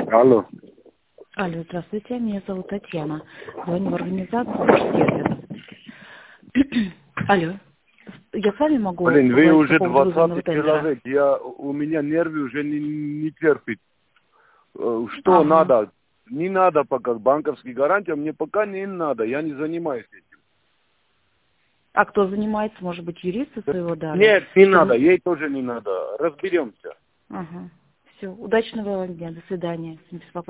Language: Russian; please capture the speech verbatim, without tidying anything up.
Алло. Алло, здравствуйте, меня зовут Татьяна. Звоню в организацию «Ваш сервис». Алло, я с вами могу Блин, вы поговорить уже по поводу вызванного двадцатый тендера? человек. Я, у меня нервы уже не, не терпит. Э, Что Ага. надо? Не надо пока. Банковские гарантии мне пока не надо. Я не занимаюсь этим. А кто занимается, может быть, юристы своего дали? Нет, не Что надо. вы- Ей тоже не надо. Разберемся. Ага. Все, удачного вам дня, до свидания. Не беспокойтесь.